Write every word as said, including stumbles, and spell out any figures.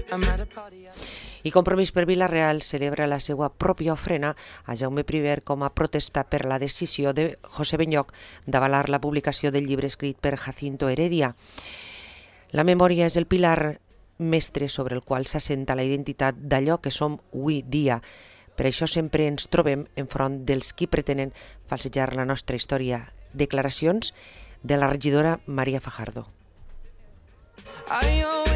I Compromís per Vila-real celebra la seva pròpia ofrena a Jaume primer com a protesta per la decisió de José Benlloch d'avalar la publicació del llibre escrit per Jacinto Heredia. La memòria és el pilar mestre sobre el qual s'assenta la identitat d'allò que som avui dia. Per això sempre ens trobem enfront dels qui pretenen falsejar la nostra història. Declaracions de la regidora Maria Fajardo.